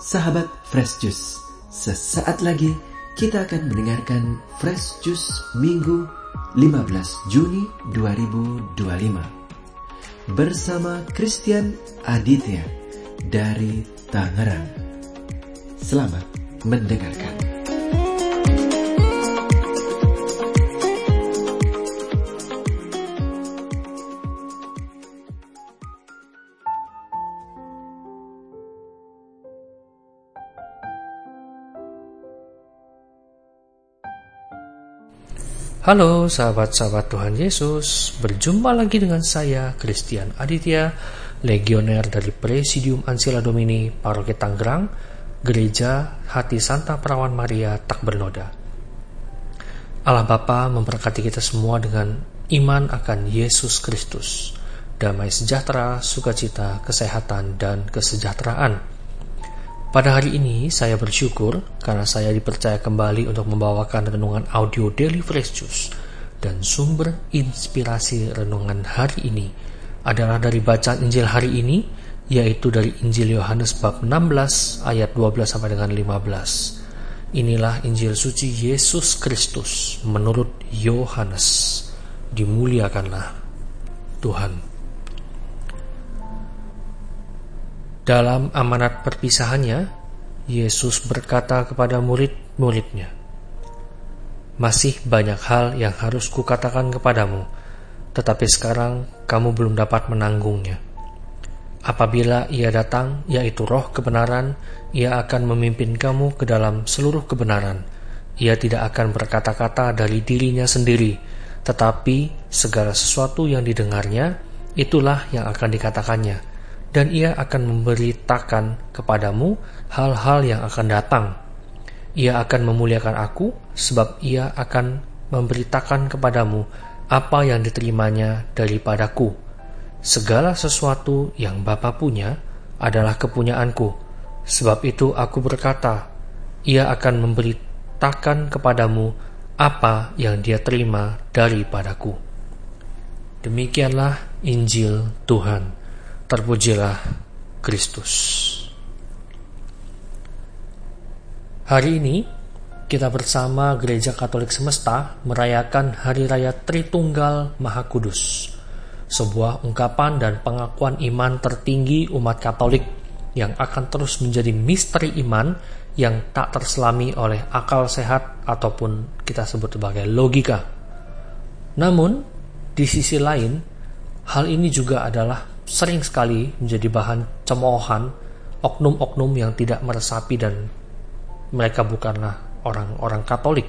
Sahabat Fresh Juice, sesaat lagi kita akan mendengarkan Fresh Juice Minggu 15 Juni 2025 bersama Christian Aditya dari Tangerang. Selamat mendengarkan. Halo sahabat-sahabat Tuhan Yesus, berjumpa lagi dengan saya Christian Aditya, legioner dari Presidium Ancilla Domini Paroki Tangerang, Gereja Hati Santa Perawan Maria Takbernoda. Allah Bapa memberkati kita semua dengan iman akan Yesus Kristus, damai sejahtera, sukacita, kesehatan, dan kesejahteraan. Pada hari ini saya bersyukur karena saya dipercaya kembali untuk membawakan renungan audio Daily Fresh Juice, dan sumber inspirasi renungan hari ini adalah dari bacaan Injil hari ini, yaitu dari Injil Yohanes bab 16 ayat 12 sampai dengan 15. Inilah Injil suci Yesus Kristus menurut Yohanes. Dimuliakanlah Tuhan. Dalam amanat perpisahannya, Yesus berkata kepada murid-muridnya, "Masih banyak hal yang harus kukatakan kepadamu, tetapi sekarang kamu belum dapat menanggungnya. Apabila Ia datang, yaitu Roh kebenaran, Ia akan memimpin kamu ke dalam seluruh kebenaran. Ia tidak akan berkata-kata dari dirinya sendiri, tetapi segala sesuatu yang didengarnya, itulah yang akan dikatakannya. Dan Ia akan memberitakan kepadamu hal-hal yang akan datang. Ia akan memuliakan Aku, sebab Ia akan memberitakan kepadamu apa yang diterimanya daripadaku. Segala sesuatu yang Bapa punya adalah kepunyaanku. Sebab itu Aku berkata, Ia akan memberitakan kepadamu apa yang Dia terima daripadaku." Demikianlah Injil Tuhan. Terpujilah Kristus. Hari ini kita bersama Gereja Katolik Semesta merayakan Hari Raya Tritunggal Maha Kudus, sebuah ungkapan dan pengakuan iman tertinggi umat Katolik yang akan terus menjadi misteri iman yang tak terselami oleh akal sehat ataupun kita sebut sebagai logika. Namun, di sisi lain, hal ini juga adalah sering sekali menjadi bahan cemoohan oknum-oknum yang tidak meresapi dan mereka bukanlah orang-orang Katolik.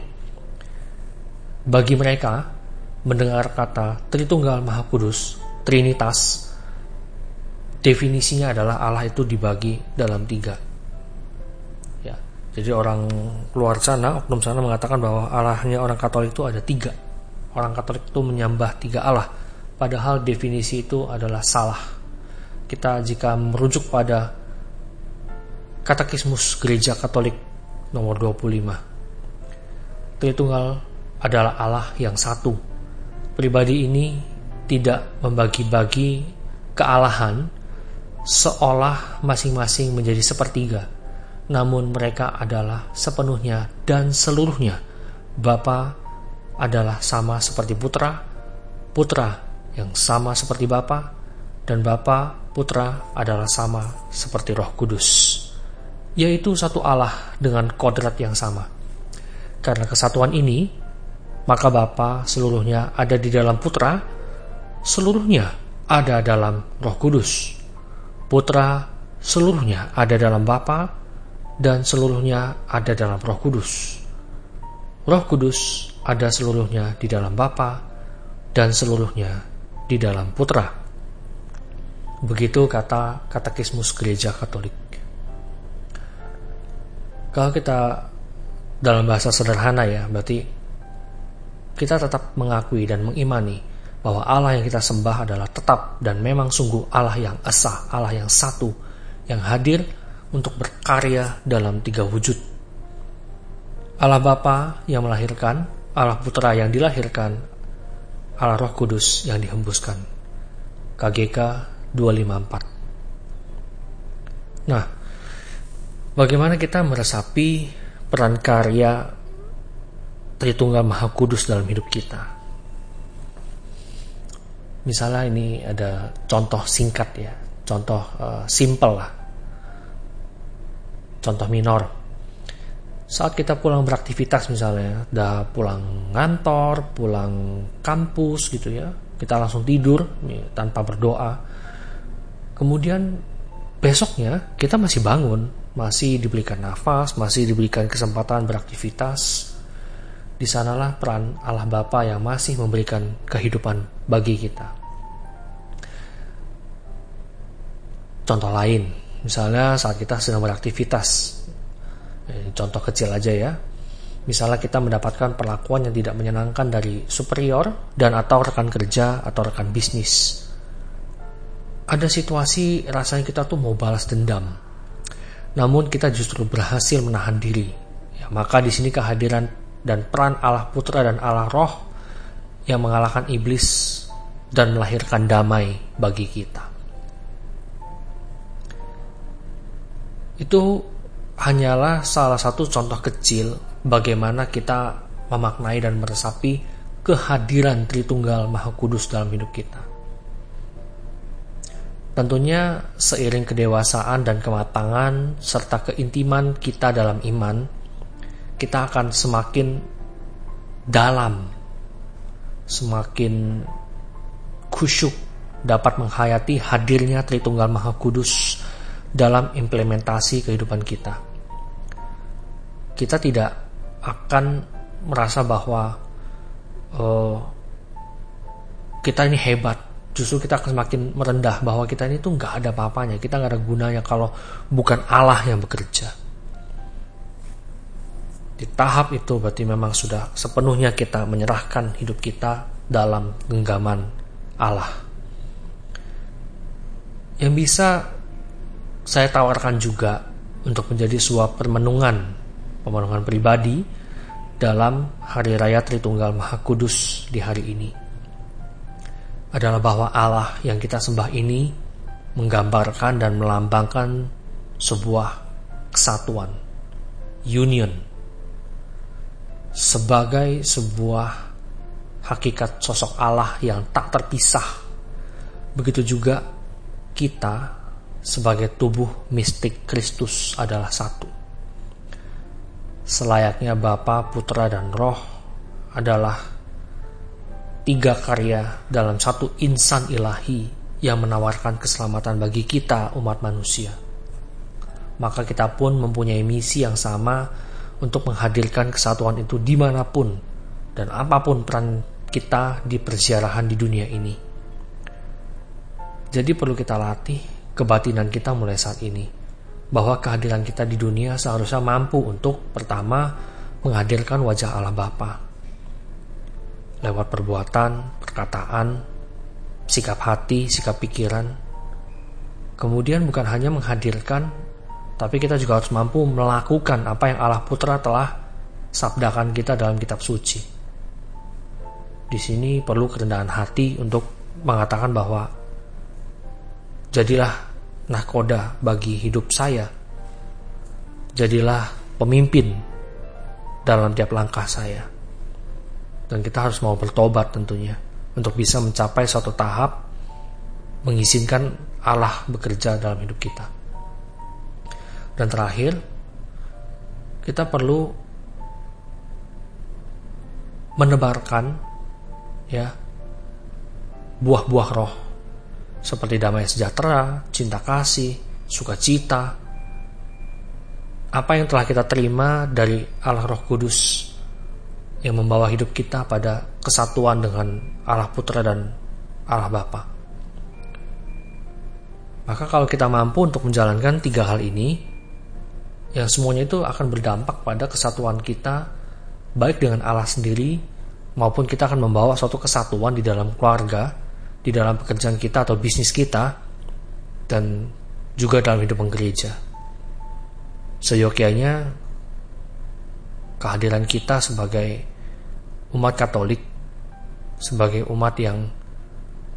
Bagi mereka, mendengar kata Tritunggal Maha Kudus, Trinitas, definisinya adalah Allah itu dibagi dalam 3. Ya, jadi orang luar sana, oknum sana mengatakan bahwa Allahnya orang Katolik itu ada 3. Orang Katolik itu menyembah 3 Allah. Padahal definisi itu adalah salah. Kita jika merujuk pada Katekismus Gereja Katolik nomor 25, Tritunggal adalah Allah yang satu. Pribadi ini tidak membagi-bagi kealahan seolah masing-masing menjadi sepertiga, namun mereka adalah sepenuhnya dan seluruhnya. Bapa adalah sama seperti Putra, Putra yang sama seperti Bapa, dan Bapa, Putra adalah sama seperti Roh Kudus, yaitu satu Allah dengan kodrat yang sama. Karena kesatuan ini, maka Bapa seluruhnya ada di dalam Putra, seluruhnya ada dalam Roh Kudus. Putra seluruhnya ada dalam Bapa, dan seluruhnya ada dalam Roh Kudus. Roh Kudus ada seluruhnya di dalam Bapa, dan seluruhnya di dalam Putra. Begitu kata Katekismus Gereja Katolik. Kalau kita dalam bahasa sederhana ya, berarti kita tetap mengakui dan mengimani bahwa Allah yang kita sembah adalah tetap dan memang sungguh Allah yang esa, Allah yang satu, yang hadir untuk berkarya dalam 3 wujud. Allah Bapa yang melahirkan, Allah Putra yang dilahirkan, Allah Roh Kudus yang dihembuskan. KGK 254. Nah, Bagaimana kita meresapi peran karya Tritunggal Maha Kudus dalam hidup kita? Misalnya ini ada contoh singkat ya, contoh simple lah, contoh minor. Saat kita pulang beraktivitas misalnya, udah pulang kantor, pulang kampus gitu ya, kita langsung tidur tanpa berdoa. Kemudian besoknya kita masih bangun, masih diberikan nafas, masih diberikan kesempatan beraktivitas. Di sanalah peran Allah Bapa yang masih memberikan kehidupan bagi kita. Contoh lain, misalnya saat kita sedang beraktivitas, contoh kecil aja ya. Misalnya kita mendapatkan perlakuan yang tidak menyenangkan dari superior dan atau rekan kerja atau rekan bisnis. Ada situasi rasanya kita tuh mau balas dendam, namun kita justru berhasil menahan diri. Ya, maka di sini kehadiran dan peran Allah Putra dan Allah Roh yang mengalahkan iblis dan melahirkan damai bagi kita. Itu hanyalah salah satu contoh kecil bagaimana kita memaknai dan meresapi kehadiran Tritunggal Maha Kudus dalam hidup kita. Tentunya seiring kedewasaan dan kematangan serta keintiman kita dalam iman, kita akan semakin dalam, semakin khusyuk dapat menghayati hadirnya Tritunggal Maha Kudus dalam implementasi kehidupan kita. Kita tidak akan merasa bahwa kita ini hebat. Justru kita akan semakin merendah bahwa kita ini tuh gak ada apa-apanya. Kita gak ada gunanya kalau bukan Allah yang bekerja. Di tahap itu berarti memang sudah sepenuhnya kita menyerahkan hidup kita dalam genggaman Allah. Yang bisa saya tawarkan juga untuk menjadi sebuah pemenungan pribadi dalam Hari Raya Tritunggal Maha Kudus di hari ini adalah bahwa Allah yang kita sembah ini menggambarkan dan melambangkan sebuah kesatuan, union, sebagai sebuah hakikat sosok Allah yang tak terpisah. Begitu juga kita sebagai tubuh mistik Kristus adalah satu. Selayaknya Bapa, Putra, dan Roh adalah tiga karya dalam satu insan ilahi yang menawarkan keselamatan bagi kita umat manusia. Maka kita pun mempunyai misi yang sama untuk menghadirkan kesatuan itu dimanapun dan apapun peran kita di perziarahan di dunia ini. Jadi perlu kita latih kebatinan kita mulai saat ini, bahwa kehadiran kita di dunia seharusnya mampu untuk pertama menghadirkan wajah Allah Bapa lewat perbuatan, perkataan, sikap hati, sikap pikiran. Kemudian bukan hanya menghadirkan, tapi kita juga harus mampu melakukan apa yang Allah Putra telah sabdakan kita dalam kitab suci. Di sini perlu kerendahan hati untuk mengatakan bahwa jadilah nahkoda bagi hidup saya. Jadilah pemimpin dalam tiap langkah saya. Dan kita harus mau bertobat tentunya untuk bisa mencapai suatu tahap mengizinkan Allah bekerja dalam hidup kita. Dan terakhir, kita perlu menebarkan ya buah-buah roh seperti damai sejahtera, cinta kasih, sukacita. Apa yang telah kita terima dari Allah Roh Kudus yang membawa hidup kita pada kesatuan dengan Allah Putra dan Allah Bapa. Maka kalau kita mampu untuk menjalankan tiga hal ini, yang semuanya itu akan berdampak pada kesatuan kita, baik dengan Allah sendiri, maupun kita akan membawa suatu kesatuan di dalam keluarga, di dalam pekerjaan kita atau bisnis kita, dan juga dalam hidup gereja. Seyogyanya kehadiran kita sebagai umat Katolik, sebagai umat yang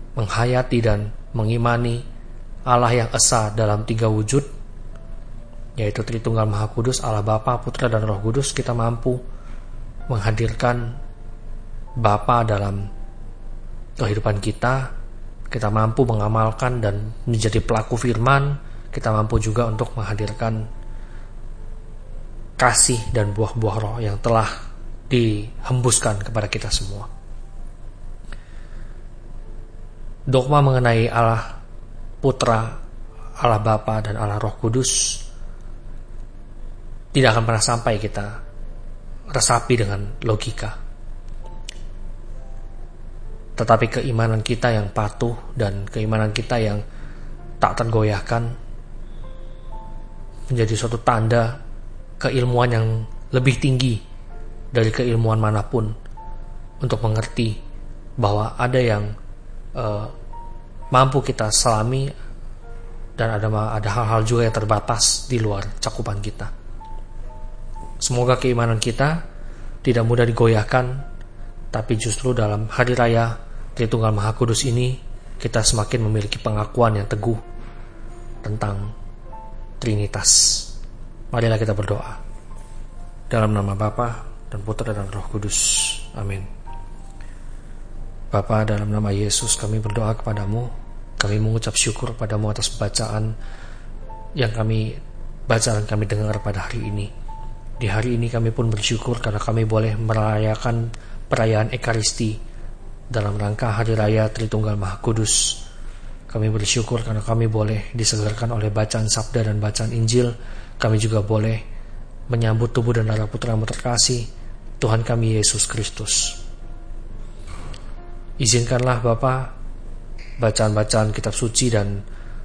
menghayati dan mengimani Allah yang esa dalam tiga wujud, yaitu Tritunggal Maha Kudus, Allah Bapa, Putra, dan Roh Kudus, kita mampu menghadirkan Bapa dalam kehidupan kita. Kita mampu mengamalkan dan menjadi pelaku firman. Kita mampu juga untuk menghadirkan kasih dan buah-buah roh yang telah dihembuskan kepada kita semua. Dogma mengenai Allah Putra, Allah Bapa, dan Allah Roh Kudus tidak akan pernah sampai kita resapi dengan logika. Tetapi keimanan kita yang patuh dan keimanan kita yang tak tergoyahkan menjadi suatu tanda keilmuan yang lebih tinggi dari keilmuan manapun untuk mengerti bahwa ada yang mampu kita selami dan ada hal-hal juga yang terbatas di luar cakupan kita. Semoga keimanan kita tidak mudah digoyahkan, tapi justru dalam hari raya Tritunggal Maha Kudus ini kita semakin memiliki pengakuan yang teguh tentang Trinitas. Marilah kita berdoa. Dalam nama Bapa dan Putra dan Roh Kudus. Amin. Bapa, dalam nama Yesus kami berdoa kepadamu. Kami mengucap syukur padamu atas bacaan yang kami baca dan kami dengar pada hari ini. Di hari ini kami pun bersyukur karena kami boleh merayakan perayaan Ekaristi dalam rangka Hari Raya Tritunggal Maha Kudus. Kami bersyukur karena kami boleh disegarkan oleh bacaan sabda dan bacaan Injil. Kami juga boleh menyambut tubuh dan darah Putra-Mu terkasih, Tuhan kami Yesus Kristus. Izinkanlah Bapa, bacaan-bacaan kitab suci dan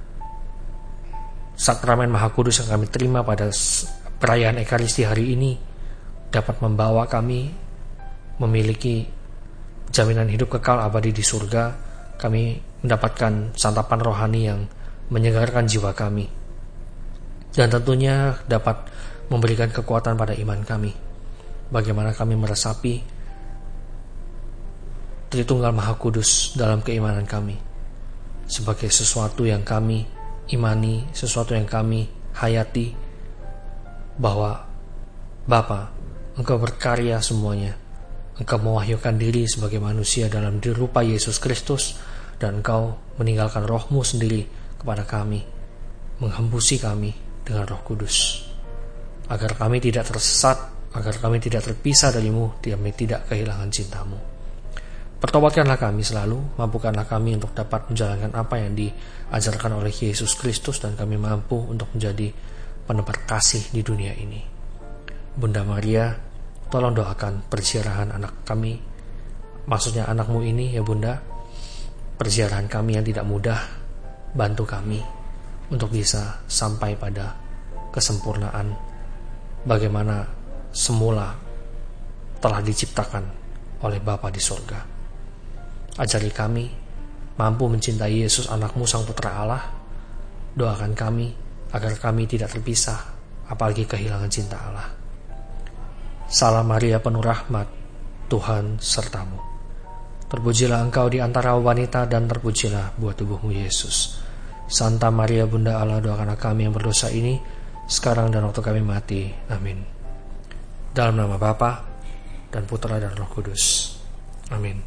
sakramen Maha Kudus yang kami terima pada perayaan Ekaristi hari ini dapat membawa kami memiliki jaminan hidup kekal abadi di surga. Kami mendapatkan santapan rohani yang menyegarkan jiwa kami, dan tentunya dapat memberikan kekuatan pada iman kami. Bagaimana kami meresapi Tritunggal Maha Kudus dalam keimanan kami sebagai sesuatu yang kami imani, sesuatu yang kami hayati, bahwa Bapa, Engkau berkarya semuanya. Engkau mewahyukan diri sebagai manusia dalam rupa Yesus Kristus, dan Engkau meninggalkan Roh-Mu sendiri kepada kami, menghembusi kami dengan Roh Kudus, agar kami tidak tersesat, agar kami tidak terpisah dari-Mu, kami tidak kehilangan cinta-Mu. Pertobatkanlah kami selalu, mampukanlah kami untuk dapat menjalankan apa yang diajarkan oleh Yesus Kristus, dan kami mampu untuk menjadi penebar kasih di dunia ini. Bunda Maria, tolong doakan perziarahan anak kami, maksudnya anak-Mu ini ya Bunda, perziarahan kami yang tidak mudah. Bantu kami untuk bisa sampai pada kesempurnaan bagaimana semula telah diciptakan oleh Bapa di surga. Ajari kami mampu mencintai Yesus, anak-Mu Sang Putra Allah. Doakan kami agar kami tidak terpisah, apalagi kehilangan cinta Allah. Salam Maria penuh rahmat, Tuhan sertamu. Terpujilah engkau di antara wanita, dan terpujilah buah tubuhmu Yesus. Santa Maria Bunda Allah, doakanlah kami yang berdosa ini, sekarang dan waktu kami mati. Amin. Dalam nama Bapa dan Putra dan Roh Kudus. Amin.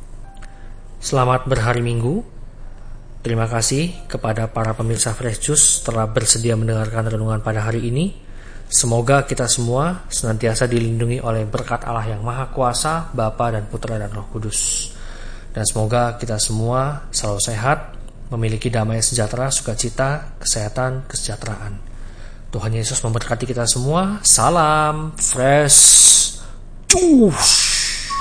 Selamat berhari Minggu. Terima kasih kepada para pemirsa Fresh Juice telah bersedia mendengarkan renungan pada hari ini. Semoga kita semua senantiasa dilindungi oleh berkat Allah yang Maha Kuasa, Bapa dan Putra dan Roh Kudus. Dan semoga kita semua selalu sehat, memiliki damai sejahtera, sukacita, kesehatan, kesejahteraan. Tuhan Yesus memberkati kita semua. Salam Fresh Juice.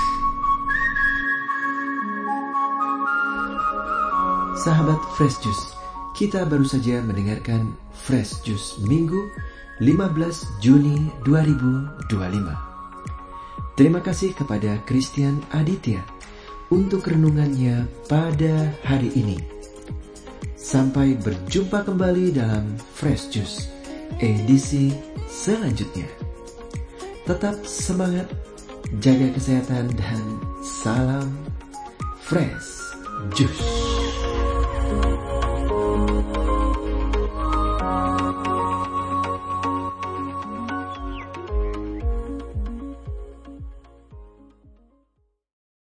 Sahabat Fresh Juice, kita baru saja mendengarkan Fresh Juice Minggu 15 Juni 2025. Terima kasih kepada Christian Aditya untuk renungannya pada hari ini. Sampai berjumpa kembali dalam Fresh Juice edisi selanjutnya. Tetap semangat, jaga kesehatan, dan salam Fresh Juice.